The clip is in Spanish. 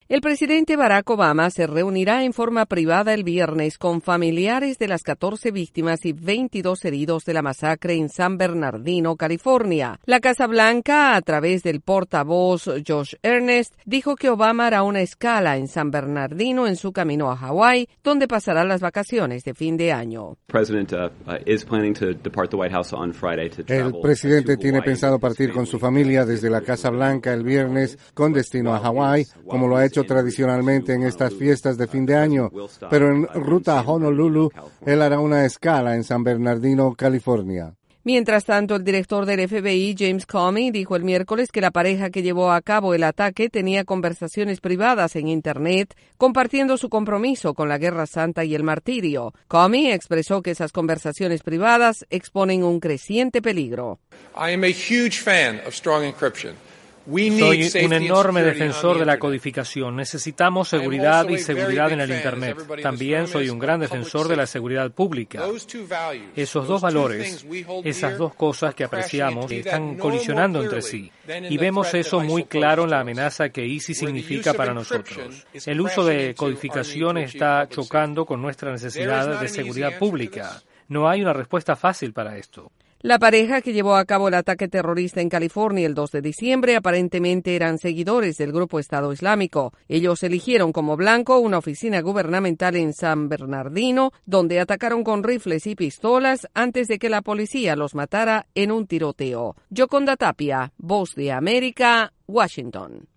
El presidente Barack Obama se reunirá en forma privada el viernes con familiares de las 14 víctimas y 22 heridos de la masacre en San Bernardino, California. La Casa Blanca, a través del portavoz Josh Earnest, dijo que Obama hará una escala en San Bernardino en su camino a Hawái, donde pasará las vacaciones de fin de año. El presidente tiene pensado partir con su familia desde la Casa Blanca el viernes con destino a Hawái, como lo ha hecho tradicionalmente en estas fiestas de fin de año, pero en ruta a Honolulu, él hará una escala en San Bernardino, California. Mientras tanto, el director del FBI, James Comey, dijo el miércoles que la pareja que llevó a cabo el ataque tenía conversaciones privadas en Internet, compartiendo su compromiso con la Guerra Santa y el martirio. Comey expresó que esas conversaciones privadas exponen un creciente peligro. I am a huge fan of strong encryption. Soy un enorme defensor de la codificación. Necesitamos seguridad y seguridad en el Internet. También soy un gran defensor de la seguridad pública. Esos dos valores, esas dos cosas que apreciamos, están colisionando entre sí. Y vemos eso muy claro en la amenaza que ISIS significa para nosotros. El uso de codificación está chocando con nuestra necesidad de seguridad pública. No hay una respuesta fácil para esto. La pareja que llevó a cabo el ataque terrorista en California el 2 de diciembre aparentemente eran seguidores del grupo Estado Islámico. Ellos eligieron como blanco una oficina gubernamental en San Bernardino, donde atacaron con rifles y pistolas antes de que la policía los matara en un tiroteo. Yoconda Tapia, Voz de América, Washington.